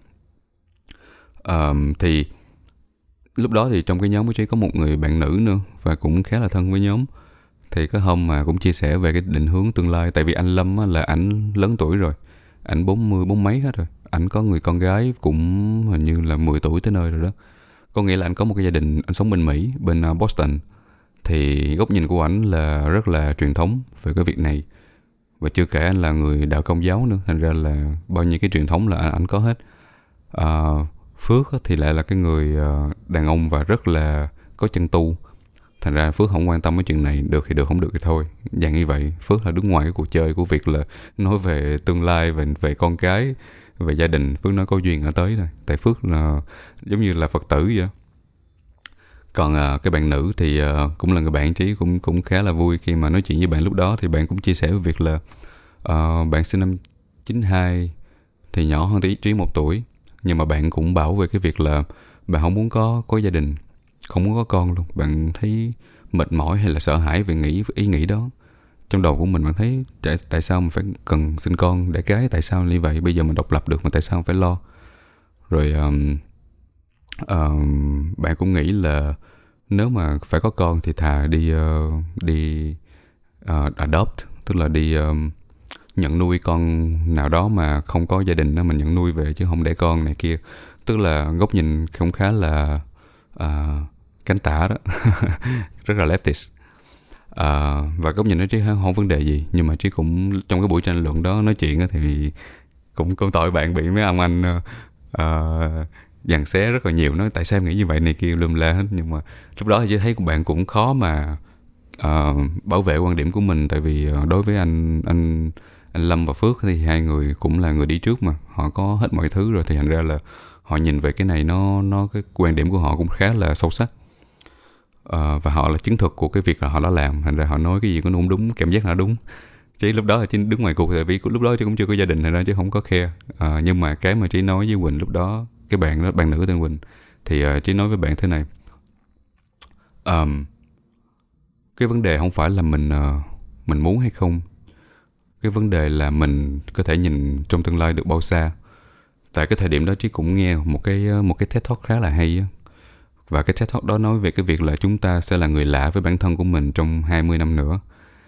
Um, thì lúc đó thì trong cái nhóm của Trí có một người bạn nữ nữa và cũng khá là thân với nhóm. Thì có hôm mà cũng chia sẻ về cái định hướng tương lai. Tại vì anh Lâm á, là ảnh lớn tuổi rồi, ảnh bốn mươi bốn mấy hết rồi, ảnh có người con gái cũng hình như là mười tuổi tới nơi rồi đó. Có nghĩa là anh có một cái gia đình, anh sống bên Mỹ, bên Boston. Thì góc nhìn của ảnh là rất là truyền thống về cái việc này. Và chưa kể anh là người đạo Công giáo nữa, thành ra là bao nhiêu cái truyền thống là ảnh có hết. uh, Phước thì lại là cái người đàn ông và rất là có chân tu. Thành ra Phước không quan tâm cái chuyện này, được thì được, không được thì thôi, dạng như vậy. Phước là đứng ngoài cái cuộc chơi của việc là nói về tương lai, về, về con cái, về gia đình. Phước nói có duyên ở tới rồi, tại Phước là giống như là Phật tử vậy đó. Còn à, cái bạn nữ thì à, cũng là người bạn Trí, cũng cũng khá là vui khi mà nói chuyện với bạn lúc đó. Thì bạn cũng chia sẻ về việc là à, bạn sinh năm chín hai thì nhỏ hơn Trí một tuổi. Nhưng mà bạn cũng bảo về cái việc là bạn không muốn có có gia đình, không muốn có con luôn. Bạn thấy mệt mỏi hay là sợ hãi về nghĩ ý nghĩ đó. Trong đầu của mình bạn thấy tại, tại sao mình phải cần sinh con để cái, tại sao như vậy? Bây giờ mình độc lập được mà tại sao phải lo? Rồi um, um, bạn cũng nghĩ là nếu mà phải có con thì thà đi uh, đi uh, adopt, tức là đi um, nhận nuôi con nào đó mà không có gia đình đó, mình nhận nuôi về chứ không để con này kia. Tức là góc nhìn cũng khá là uh, cánh tả đó. Rất là leftist. Uh, và góc nhìn đó Trí không vấn đề gì, nhưng mà Trí cũng trong cái buổi tranh luận đó nói chuyện đó, thì cũng công tội bạn bị mấy ông anh uh, dằn xé rất là nhiều, nói tại sao em nghĩ như vậy này kia lum la hết. Nhưng mà lúc đó thì Trí thấy bạn cũng khó mà uh, bảo vệ quan điểm của mình. Tại vì uh, đối với anh anh anh Lâm và Phước thì hai người cũng là người đi trước mà, họ có hết mọi thứ rồi, thì thành ra là họ nhìn về cái này, nó nó cái quan điểm của họ cũng khá là sâu sắc. Uh, và họ là chứng thực của cái việc là họ đã làm, thành ra họ nói cái gì cũng đúng, đúng cảm giác là đúng. Chỉ lúc đó là Trí đứng ngoài cuộc, tại vì lúc đó Trí cũng chưa có gia đình, thành ra Trí không có khe. Uh, nhưng mà cái mà Trí nói với Quỳnh lúc đó, cái bạn đó, bạn nữ tên Quỳnh, thì uh, Trí nói với bạn thế này: um, cái vấn đề không phải là mình uh, mình muốn hay không, cái vấn đề là mình có thể nhìn trong tương lai được bao xa. Tại cái thời điểm đó Trí cũng nghe một cái một cái TED Talk khá là hay á. Và cái TED Talk đó nói về cái việc là chúng ta sẽ là người lạ với bản thân của mình trong hai mươi năm nữa.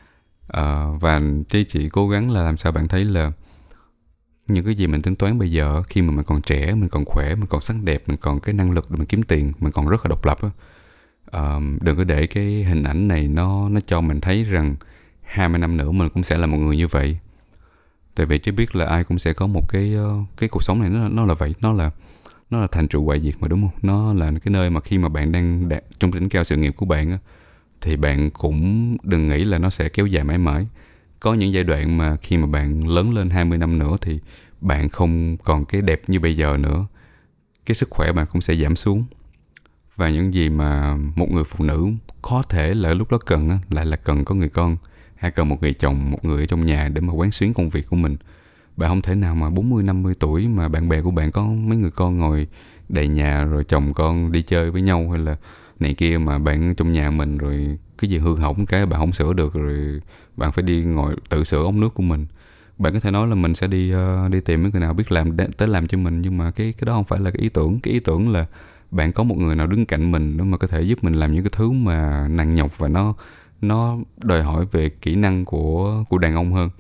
À, và Trí chỉ cố gắng là làm sao bạn thấy là những cái gì mình tính toán bây giờ, khi mà mình còn trẻ, mình còn khỏe, mình còn sắc đẹp, mình còn cái năng lực để mình kiếm tiền, mình còn rất là độc lập á. À, đừng có để cái hình ảnh này nó nó cho mình thấy rằng hai mươi năm nữa mình cũng sẽ là một người như vậy. Tại vì Trí biết là ai cũng sẽ có một cái cái cuộc sống này, nó nó là vậy, nó là nó là thành trụ hoại diệt mà, đúng không? Nó là cái nơi mà khi mà bạn đang đạt trong đỉnh cao sự nghiệp của bạn á, thì bạn cũng đừng nghĩ là nó sẽ kéo dài mãi mãi. Có những giai đoạn mà khi mà bạn lớn lên hai mươi năm nữa thì bạn không còn cái đẹp như bây giờ nữa, cái sức khỏe bạn cũng sẽ giảm xuống. Và những gì mà một người phụ nữ có thể là lúc đó cần á, lại là cần có người con, hay cần một người chồng, một người ở trong nhà để mà quán xuyến công việc của mình. Bạn không thể nào mà bốn mươi, năm mươi tuổi mà bạn bè của bạn có mấy người con ngồi đầy nhà, rồi chồng con đi chơi với nhau hay là này kia, mà bạn trong nhà mình rồi cái gì hư hỏng cái bạn không sửa được, rồi bạn phải đi ngồi tự sửa ống nước của mình. Bạn có thể nói là mình sẽ đi uh, đi tìm mấy người nào biết làm để, tới làm cho mình, nhưng mà cái cái đó không phải là cái ý tưởng. Cái ý tưởng là bạn có một người nào đứng cạnh mình đó mà có thể giúp mình làm những cái thứ mà nặng nhọc và nó nó đòi hỏi về kỹ năng của của đàn ông hơn.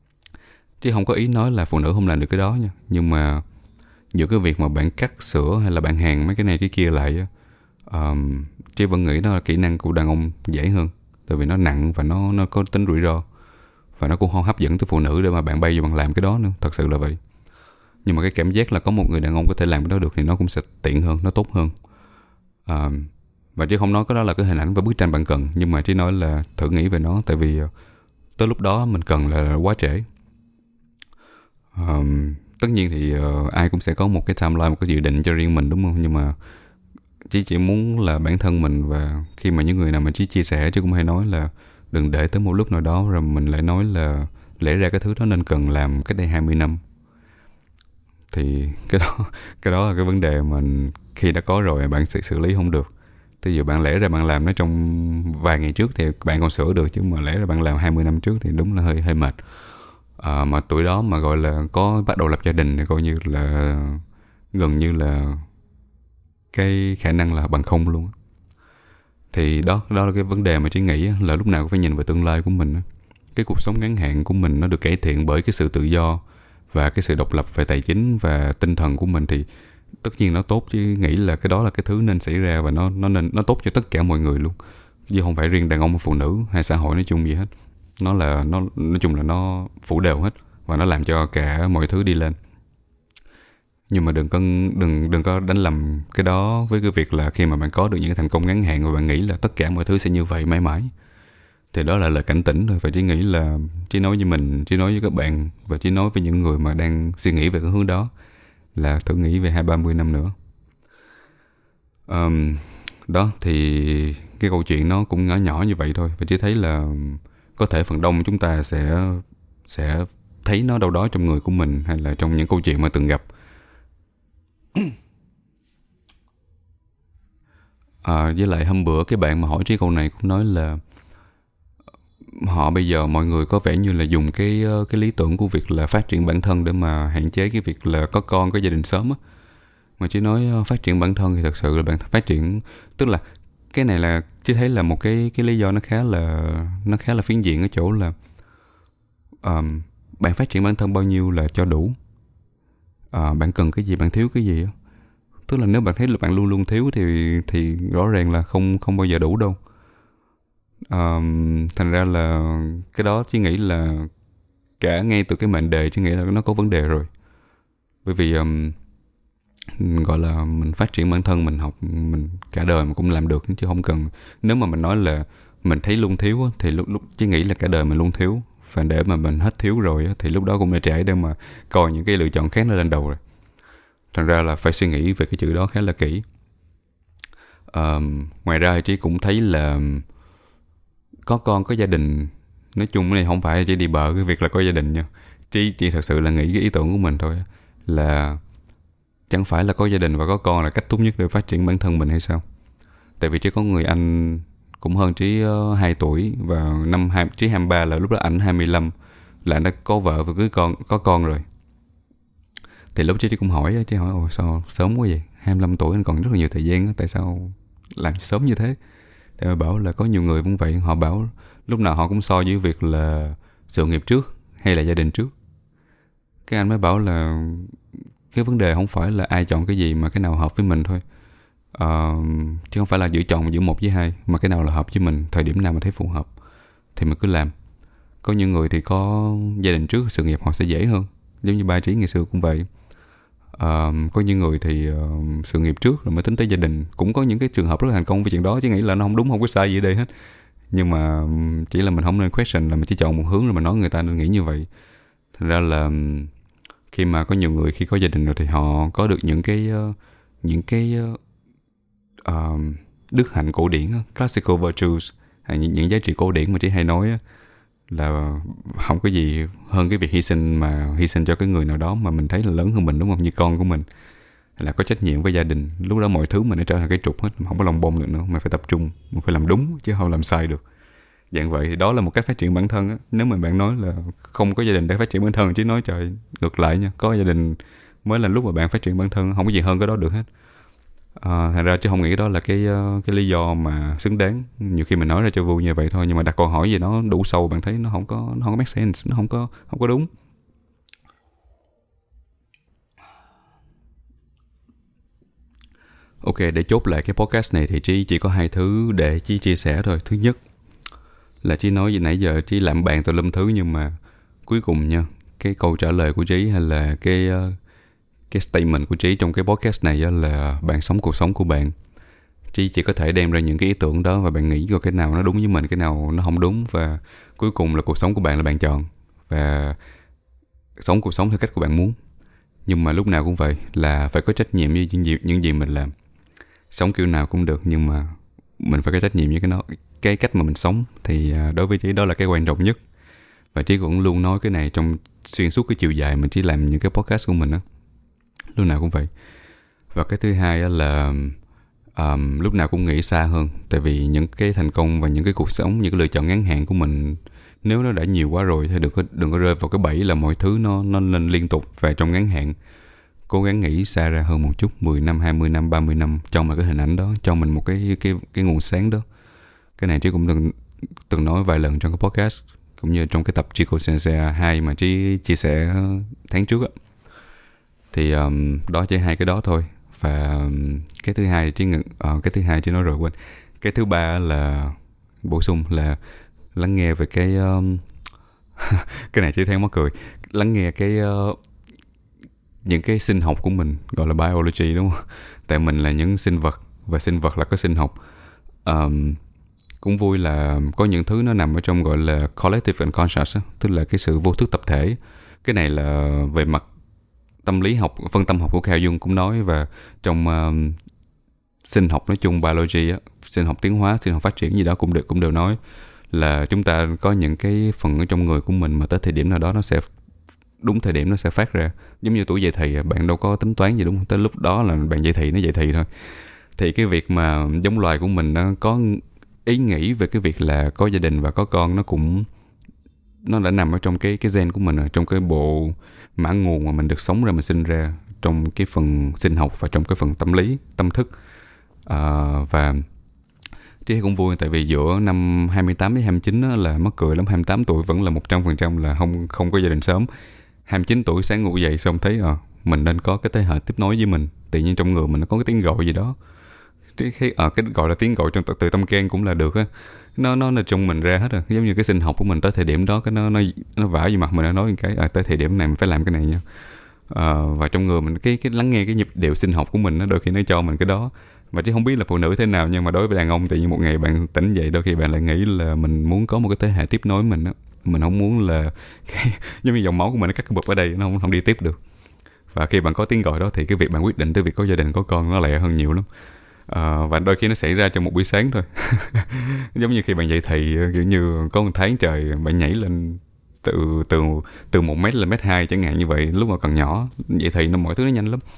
Chứ không có ý nói là phụ nữ không làm được cái đó nha. Nhưng mà giữa cái việc mà bạn cắt sửa hay là bạn hàn mấy cái này cái kia lại á, um, Chứ vẫn nghĩ đó là kỹ năng của đàn ông dễ hơn. Tại vì nó nặng và nó nó có tính rủi ro, và nó cũng không hấp dẫn tới phụ nữ để mà bạn bay vô bạn làm cái đó nữa. Thật sự là vậy. Nhưng mà cái cảm giác là có một người đàn ông có thể làm cái đó được thì nó cũng sẽ tiện hơn, nó tốt hơn. um, Và chứ không nói cái đó là cái hình ảnh và bức tranh bạn cần, nhưng mà chỉ nói là thử nghĩ về nó. Tại vì tới lúc đó mình cần là quá trễ. Um, tất nhiên thì uh, ai cũng sẽ có một cái timeline, một cái dự định cho riêng mình, đúng không? Nhưng mà Chí chỉ muốn là bản thân mình, và khi mà những người nào mà Chí chia sẻ, chứ cũng hay nói là đừng để tới một lúc nào đó rồi mình lại nói là lẽ ra cái thứ đó nên cần làm cách đây hai mươi năm. Thì cái đó cái đó là cái vấn đề mà khi đã có rồi bạn sẽ xử lý không được. Thì giờ bạn lẽ ra bạn làm nó trong vài ngày trước thì bạn còn sửa được, chứ mà lẽ ra bạn làm hai mươi năm trước thì đúng là hơi hơi mệt. À, mà tuổi đó mà gọi là có bắt đầu lập gia đình thì coi như là gần như là cái khả năng là bằng không luôn. Thì đó đó là cái vấn đề mà Trí nghĩ là lúc nào cũng phải nhìn vào tương lai của mình. Cái cuộc sống ngắn hạn của mình nó được cải thiện bởi cái sự tự do và cái sự độc lập về tài chính và tinh thần của mình, thì tất nhiên nó tốt, chứ nghĩ là cái đó là cái thứ nên xảy ra, và nó nó nên nó tốt cho tất cả mọi người luôn, chứ không phải riêng đàn ông và phụ nữ hay xã hội nói chung gì hết. Nó là nó nói chung là nó phủ đều hết, và nó làm cho cả mọi thứ đi lên. Nhưng mà đừng có đừng đừng có đánh lầm cái đó với cái việc là khi mà bạn có được những cái thành công ngắn hạn và bạn nghĩ là tất cả mọi thứ sẽ như vậy mãi mãi, thì đó là lời cảnh tỉnh thôi. Và Chỉ nghĩ là Chỉ nói với mình, Chỉ nói với các bạn, và Chỉ nói với những người mà đang suy nghĩ về cái hướng đó là thử nghĩ về hai ba mươi năm nữa. um, Đó thì cái câu chuyện nó cũng nhỏ nhỏ như vậy thôi, và Chỉ thấy là có thể phần đông chúng ta sẽ sẽ thấy nó đâu đó trong người của mình, hay là trong những câu chuyện mà từng gặp. À, với lại hôm bữa cái bạn mà hỏi Trí câu này cũng nói là họ bây giờ mọi người có vẻ như là dùng cái cái lý tưởng của việc là phát triển bản thân để mà hạn chế cái việc là có con, có gia đình sớm á. Mà Trí nói phát triển bản thân thì thật sự là bạn phát triển, tức là cái này là Trí thấy là một cái cái lý do nó khá là nó khá là phiến diện ở chỗ là um, bạn phát triển bản thân bao nhiêu là cho đủ. Uh, bạn cần cái gì, bạn thiếu cái gì á. Tức là nếu bạn thấy là bạn luôn luôn thiếu thì thì rõ ràng là không không bao giờ đủ đâu. Um, thành ra là cái đó Chí nghĩ là cả ngay từ cái mệnh đề Chí nghĩ là nó có vấn đề rồi. Bởi vì um, gọi là mình phát triển bản thân, mình học mình cả đời mình cũng làm được, chứ không cần. Nếu mà mình nói là mình thấy luôn thiếu thì lúc lúc Chí nghĩ là cả đời mình luôn thiếu, và để mà mình hết thiếu rồi thì lúc đó cũng đã trễ để mà coi những cái lựa chọn khác nó lên đầu rồi. Thành ra là phải suy nghĩ về cái chữ đó khá là kỹ. Um, ngoài ra thì Trí cũng thấy là có con có gia đình, nói chung này không phải chỉ đi bờ cái việc là có gia đình nha. Trí chỉ thật sự là nghĩ cái ý tưởng của mình thôi, là chẳng phải là có gia đình và có con là cách tốt nhất để phát triển bản thân mình hay sao? Tại vì Trí có người anh cũng hơn Trí uh, hai tuổi, và năm hai, Trí hai mươi ba là lúc đó ảnh hai mươi lăm, là anh đã có vợ và cưới con, có con rồi. Thì lúc Trí cũng hỏi, Trí hỏi ồ sao sớm quá vậy, hai mươi lăm tuổi anh còn rất là nhiều thời gian, tại sao làm sớm như thế? Thì mà bảo là có nhiều người cũng vậy, họ bảo lúc nào họ cũng so với việc là sự nghiệp trước hay là gia đình trước. Cái anh mới bảo là cái vấn đề không phải là ai chọn cái gì, mà cái nào hợp với mình thôi. Uh, chứ không phải là giữ chọn giữa một với hai, mà cái nào là hợp với mình, thời điểm nào mà thấy phù hợp thì mình cứ làm. Có những người thì có gia đình trước sự nghiệp họ sẽ dễ hơn, giống như ba Trí ngày xưa cũng vậy. Uh, có những người thì uh, sự nghiệp trước rồi mới tính tới gia đình. Cũng có những cái trường hợp rất là thành công với chuyện đó, chứ nghĩ là nó không đúng, không có sai gì ở đây hết. Nhưng mà chỉ là mình không nên question, là mình chỉ chọn một hướng rồi mình nói người ta nên nghĩ như vậy. Thành ra là khi mà có nhiều người khi có gia đình rồi thì họ có được những cái uh, những cái uh, đức hạnh cổ điển, classical virtues, những, những giá trị cổ điển mà Trí hay nói là không có gì hơn cái việc hy sinh, mà hy sinh cho cái người nào đó mà mình thấy là lớn hơn mình, đúng không? Như con của mình, là có trách nhiệm với gia đình. Lúc đó mọi thứ mình nó trở thành cái trục hết, không có lòng bông được nữa. Mình phải tập trung, mình phải làm đúng chứ không làm sai được. Dạng vậy thì đó là một cách phát triển bản thân á. Nếu mà bạn nói là không có gia đình để phát triển bản thân, chứ nói trời ngược lại nha, có gia đình mới là lúc mà bạn phát triển bản thân, không có gì hơn cái đó được hết. À, thành ra chứ không nghĩ đó là cái cái lý do mà xứng đáng. Nhiều khi mình nói ra cho vui như vậy thôi, nhưng mà đặt câu hỏi gì nó đủ sâu, bạn thấy nó không có nó không có make sense, nó không có không có đúng. Ok, để chốt lại cái podcast này thì Trí chỉ có hai thứ để Trí chia sẻ thôi. Thứ nhất là Trí nói gì nãy giờ Trí làm bàn tùm lum thứ, nhưng mà cuối cùng nha, cái câu trả lời của Trí hay là cái cái statement của Trí trong cái podcast này là bạn sống cuộc sống của bạn. Trí chỉ có thể đem ra những cái ý tưởng đó và bạn nghĩ coi cái nào nó đúng với mình, cái nào nó không đúng, và cuối cùng là cuộc sống của bạn là bạn chọn, và sống cuộc sống theo cách của bạn muốn. Nhưng mà lúc nào cũng vậy, là phải có trách nhiệm với những gì, những gì mình làm. Sống kiểu nào cũng được, nhưng mà mình phải có trách nhiệm với cái nó, cái cách mà mình sống. Thì đối với Trí đó là cái quan trọng nhất. Và Trí cũng luôn nói cái này trong xuyên suốt cái chiều dài mình Trí làm những cái podcast của mình á, lúc nào cũng vậy. Và cái thứ hai là um, lúc nào cũng nghĩ xa hơn. Tại vì những cái thành công và những cái cuộc sống, những cái lựa chọn ngắn hạn của mình, nếu nó đã nhiều quá rồi thì đừng có, đừng có rơi vào cái bẫy là mọi thứ nó, nó lên liên tục và trong ngắn hạn. Cố gắng nghĩ xa ra hơn một chút, mười năm, hai mươi năm, ba mươi năm, cho mình cái hình ảnh đó, cho mình một cái cái cái nguồn sáng đó. Cái này Trí cũng từng từng nói vài lần trong cái podcast, cũng như trong cái tập Chico Sensei hai mà Trí chia sẻ tháng trước á. Thì um, đó chỉ hai cái đó thôi. Và um, cái thứ hai Trí ngừng, uh, cái thứ hai Trí nói rồi quên. Cái thứ ba là bổ sung là lắng nghe về cái um, cái này Trí thấy mắc cười. Lắng nghe cái uh, những cái sinh học của mình, gọi là biology, đúng không? Tại mình là những sinh vật, và sinh vật là có sinh học. Um, cũng vui là có những thứ nó nằm ở trong gọi là collective unconscious, tức là cái sự vô thức tập thể. Cái này là về mặt tâm lý học, phân tâm học của Carl Jung cũng nói, và trong um, sinh học nói chung, biology á, sinh học tiến hóa, sinh học phát triển gì đó cũng được cũng đều nói là chúng ta có những cái phần ở trong người của mình mà tới thời điểm nào đó nó sẽ đúng thời điểm nó sẽ phát ra. Giống như tuổi dậy thì, bạn đâu có tính toán gì đúng không? Tới lúc đó là bạn dậy thì nó dậy thì thôi. Thì cái việc mà giống loài của mình nó có ý nghĩ về cái việc là có gia đình và có con, nó cũng nó đã nằm ở trong cái cái gen của mình rồi, trong cái bộ mã nguồn mà mình được sống ra, mình sinh ra, trong cái phần sinh học và trong cái phần tâm lý, tâm thức. À, và Trí cũng vui, tại vì giữa năm hai mươi tám đến hai mươi chín á, là mắc cười lắm. Hai mươi tám tuổi vẫn là một trăm phần trăm là không không có gia đình sớm. Hai mươi chín tuổi sáng ngủ dậy xong thấy à, mình nên có cái thế hệ tiếp nối với mình. Tự nhiên trong người mình nó có cái tiếng gọi gì đó. Cái, à, cái gọi là tiếng gọi trong từ tâm can cũng là được á. Nó nó là trong mình ra hết rồi. Giống như cái sinh học của mình tới thời điểm đó, cái nó nó nó vả vào mặt mình, nó nói cái à, tới thời điểm này mình phải làm cái này nha. À, và trong người mình cái cái lắng nghe cái nhịp điệu sinh học của mình, nó đôi khi nó cho mình cái đó. Và chứ không biết là phụ nữ thế nào, nhưng mà đối với đàn ông tự nhiên một ngày bạn tỉnh dậy, đôi khi bạn lại nghĩ là mình muốn có một cái thế hệ tiếp nối mình á. Mình không muốn là cái, giống như dòng máu của mình nó cắt cái bụp ở đây, nó không, không đi tiếp được. Và khi bạn có tiếng gọi đó thì cái việc bạn quyết định tới việc có gia đình, có con nó lẹ hơn nhiều lắm. À, và đôi khi nó xảy ra trong một buổi sáng thôi. Giống như khi bạn dậy thì, kiểu như có một tháng trời bạn nhảy lên từ từ từ một mét lên mét hai chẳng hạn như vậy, lúc mà còn nhỏ. Vậy thì nó mọi thứ nó nhanh lắm.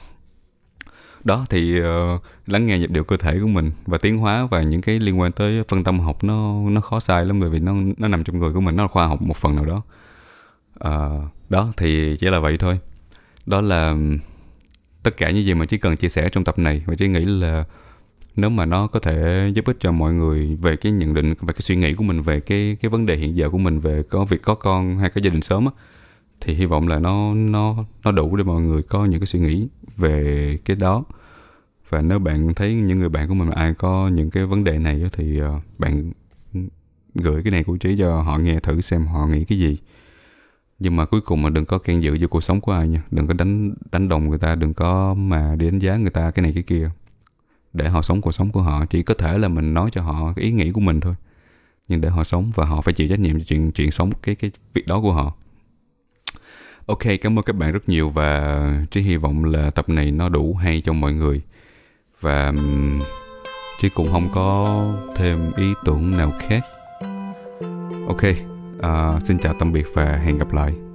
Đó thì uh, lắng nghe nhịp điệu cơ thể của mình và tiến hóa và những cái liên quan tới phân tâm học, nó nó khó sai lắm, bởi vì nó nó nằm trong người của mình, nó là khoa học một phần nào đó. Uh, đó thì chỉ là vậy thôi. Đó là tất cả những gì mà Trí cần chia sẻ trong tập này, và Trí nghĩ là nếu mà nó có thể giúp ích cho mọi người về cái nhận định và cái suy nghĩ của mình về cái cái vấn đề hiện giờ của mình về có việc có con hay có gia đình sớm á, thì hy vọng là nó nó nó đủ để mọi người có những cái suy nghĩ về cái đó. Và nếu bạn thấy những người bạn của mình mà ai có những cái vấn đề này thì bạn gửi cái này của Trí cho họ nghe thử xem họ nghĩ cái gì. Nhưng mà cuối cùng mà đừng có can dự vô cuộc sống của ai nha. Đừng có đánh đánh đồng người ta, đừng có mà đi đánh giá người ta cái này cái kia. Để họ sống cuộc sống của họ. Chỉ có thể là mình nói cho họ cái ý nghĩ của mình thôi, nhưng để họ sống và họ phải chịu trách nhiệm cho chuyện chuyện sống cái cái việc đó của họ. Ok, cảm ơn các bạn rất nhiều, và Trí hy vọng là tập này nó đủ hay cho mọi người. Và Trí cũng không có thêm ý tưởng nào khác. Ok, uh, xin chào tạm biệt và hẹn gặp lại.